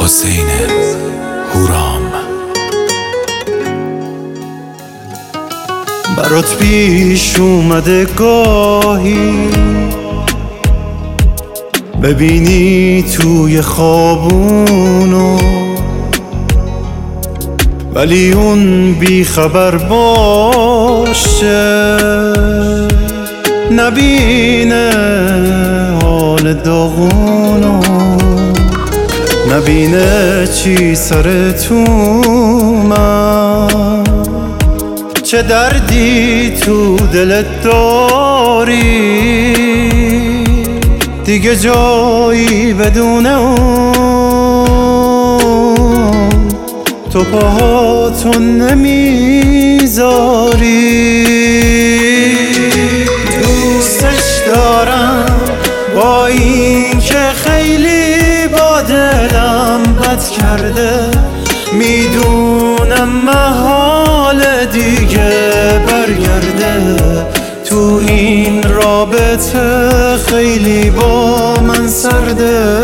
حسین هورام. برات پیش اومده گاهی ببینی توی خوابونو، ولی اون بی خبر باشه نبینه حال داغونو، نبینه چی سر تو من، چه دردی تو دلت داری دیگه جایی بدون اون تو پاهاتو نمیذاری. دوستش دارم با این که خیلی با دلم بد کرده، میدونم محال دیگه برگرده، تو این رابطه خیلی با من سرده.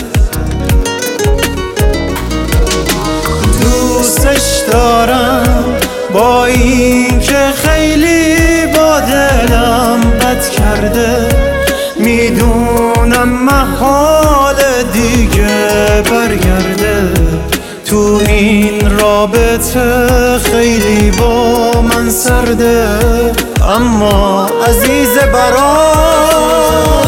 دوستش دارم با این که خیلی با دلم بد کرده، میدونم محال دیگه برگرده، تو این رابطه خیلی با من سرده. اما عزیز برام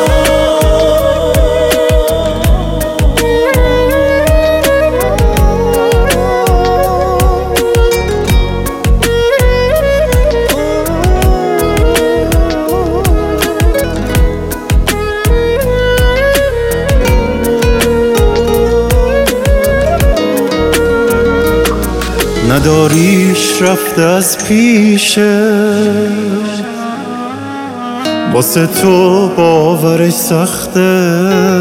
نداریش رفته از پیشه، واسه تو باورش سخته،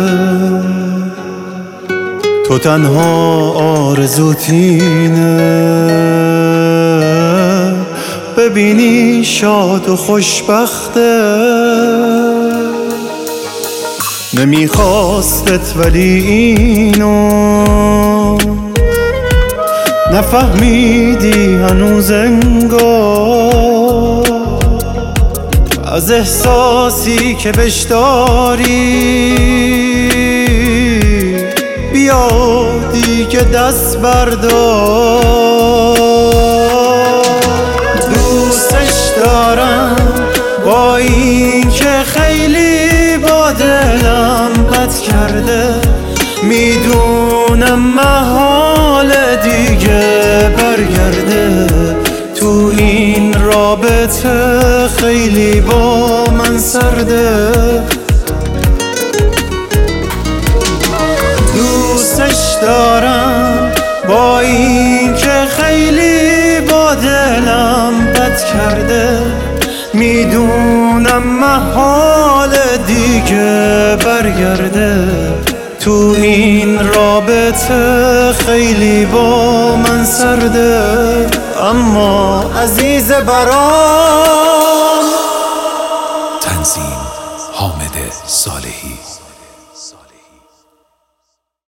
تو تنها آرزوت اینه ببینی شاد و خوشبخته. نمیخواستت ولی اینو نفهمیدی هنوز انگار، از احساسی که بهش داری بیا دیگه دست بردار. دوستش دارم با این که خیلی با دلم بد کرده، میدونم محال دیگه برگرده، تو این رابطه خیلی با من سرده. دوستش دارم با این که خیلی با دلم بد کرده، میدونم محال دیگه برگرده، تو این رابطه خیلی با من سرده. اما عزیز برام. تنظیم حامد صالحی.